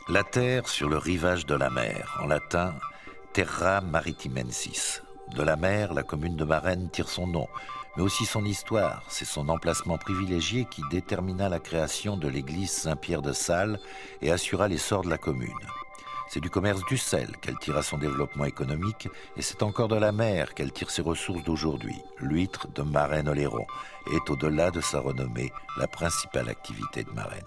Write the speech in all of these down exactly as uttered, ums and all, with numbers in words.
La terre sur le rivage de la mer, en latin Terra Maritimensis. De la mer, la commune de Marennes tire son nom, mais aussi son histoire. C'est son emplacement privilégié qui détermina la création de l'église Saint-Pierre de Salles et assura l'essor de la commune. C'est du commerce du sel qu'elle tira son développement économique et c'est encore de la mer qu'elle tire ses ressources d'aujourd'hui. L'huître de Marennes-Oléron est, au-delà de sa renommée, la principale activité de Marennes.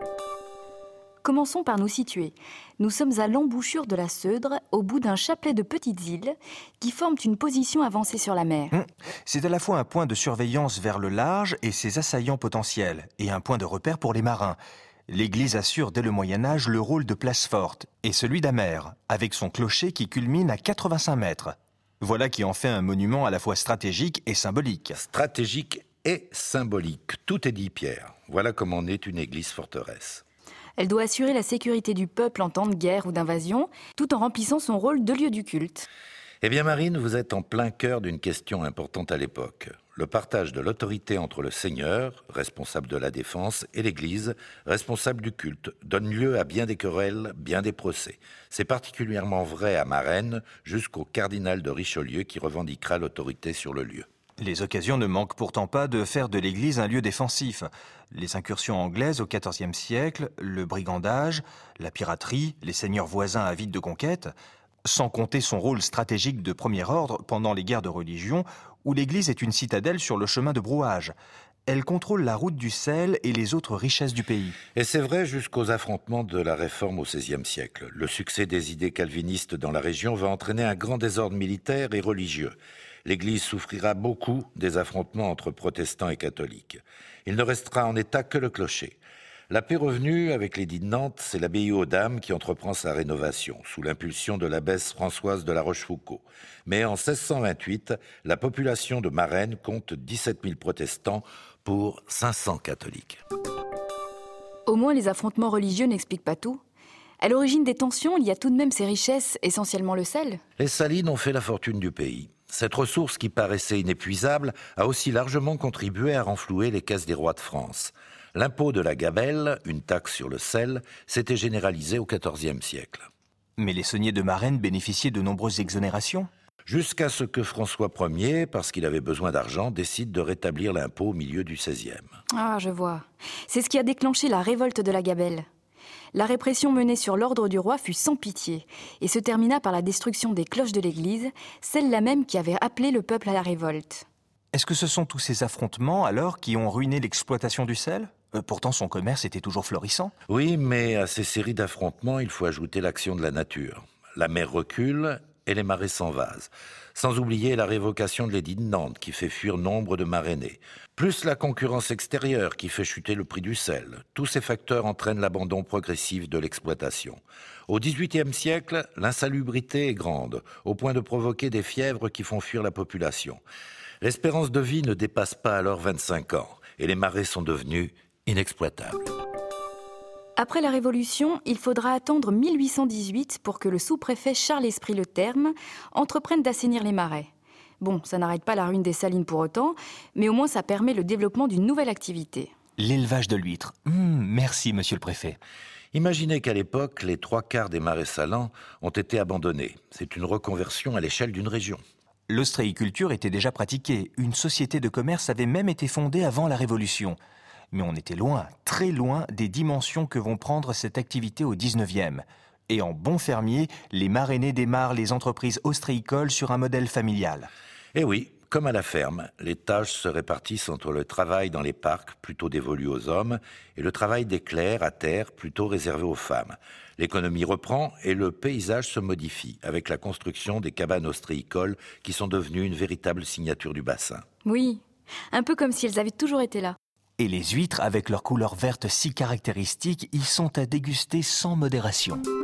Commençons par nous situer. Nous sommes à l'embouchure de la Seudre, au bout d'un chapelet de petites îles qui forment une position avancée sur la mer. Mmh. C'est à la fois un point de surveillance vers le large et ses assaillants potentiels, et un point de repère pour les marins. L'église assure dès le Moyen-Âge le rôle de place forte, et celui d'Amère, avec son clocher qui culmine à quatre-vingt-cinq mètres. Voilà qui en fait un monument à la fois stratégique et symbolique. Stratégique et symbolique, tout est dit, Pierre. Voilà comment naît une église forteresse. Elle doit assurer la sécurité du peuple en temps de guerre ou d'invasion, tout en remplissant son rôle de lieu du culte. Eh bien Marine, vous êtes en plein cœur d'une question importante à l'époque. Le partage de l'autorité entre le seigneur, responsable de la défense, et l'église, responsable du culte, donne lieu à bien des querelles, bien des procès. C'est particulièrement vrai à Marennes, jusqu'au cardinal de Richelieu qui revendiquera l'autorité sur le lieu. Les occasions ne manquent pourtant pas de faire de l'église un lieu défensif. Les incursions anglaises au quatorzième siècle, le brigandage, la piraterie, les seigneurs voisins avides de conquête, sans compter son rôle stratégique de premier ordre pendant les guerres de religion, où l'église est une citadelle sur le chemin de brouage. Elle contrôle la route du sel et les autres richesses du pays. Et c'est vrai jusqu'aux affrontements de la Réforme au seizième siècle. Le succès des idées calvinistes dans la région va entraîner un grand désordre militaire et religieux. L'Église souffrira beaucoup des affrontements entre protestants et catholiques. Il ne restera en état que le clocher. La paix revenue avec l'édit de Nantes, c'est l'abbaye aux Dames qui entreprend sa rénovation, sous l'impulsion de l'abbesse Françoise de la Rochefoucauld. Mais en seize cent vingt-huit, la population de Marennes compte dix-sept mille protestants pour cinq cents catholiques. Au moins, les affrontements religieux n'expliquent pas tout. À l'origine des tensions, il y a tout de même ces richesses, essentiellement le sel. Les salines ont fait la fortune du pays. Cette ressource qui paraissait inépuisable a aussi largement contribué à renflouer les caisses des rois de France. L'impôt de la gabelle, une taxe sur le sel, s'était généralisé au quatorzième siècle. Mais les sauniers de Marennes bénéficiaient de nombreuses exonérations. Jusqu'à ce que François Ier, parce qu'il avait besoin d'argent, décide de rétablir l'impôt au milieu du seizième. Ah, je vois. C'est ce qui a déclenché la révolte de la gabelle. La répression menée sur l'ordre du roi fut sans pitié et se termina par la destruction des cloches de l'église, celle-là même qui avait appelé le peuple à la révolte. Est-ce que ce sont tous ces affrontements, alors, qui ont ruiné l'exploitation du sel ? euh, Pourtant, son commerce était toujours florissant. Oui, mais à ces séries d'affrontements, il faut ajouter l'action de la nature. La mer recule et les marais s'envasent. Sans oublier la révocation de l'édit de Nantes qui fait fuir nombre de Marennais. Plus la concurrence extérieure qui fait chuter le prix du sel. Tous ces facteurs entraînent l'abandon progressif de l'exploitation. Au dix-huitième siècle, l'insalubrité est grande, au point de provoquer des fièvres qui font fuir la population. L'espérance de vie ne dépasse pas alors vingt-cinq ans et les marais sont devenus inexploitables. Après la Révolution, il faudra attendre mille huit cent dix-huit pour que le sous-préfet Charles Esprit-Le-Terme entreprenne d'assainir les marais. Bon, ça n'arrête pas la ruine des salines pour autant, mais au moins ça permet le développement d'une nouvelle activité. L'élevage de l'huître. Mmh, merci, monsieur le préfet. Imaginez qu'à l'époque, les trois quarts des marais salants ont été abandonnés. C'est une reconversion à l'échelle d'une région. L'ostréiculture était déjà pratiquée. Une société de commerce avait même été fondée avant la Révolution. Mais on était loin, très loin, des dimensions que vont prendre cette activité au dix-neuvième. Et en bon fermier, les Marennais démarrent les entreprises ostréicoles sur un modèle familial. Eh oui, comme à la ferme, les tâches se répartissent entre le travail dans les parcs, plutôt dévolu aux hommes, et le travail des clercs à terre, plutôt réservé aux femmes. L'économie reprend et le paysage se modifie, avec la construction des cabanes ostréicoles qui sont devenues une véritable signature du bassin. Oui, un peu comme si elles avaient toujours été là. Et les huîtres, avec leur couleur verte si caractéristique, y sont à déguster sans modération.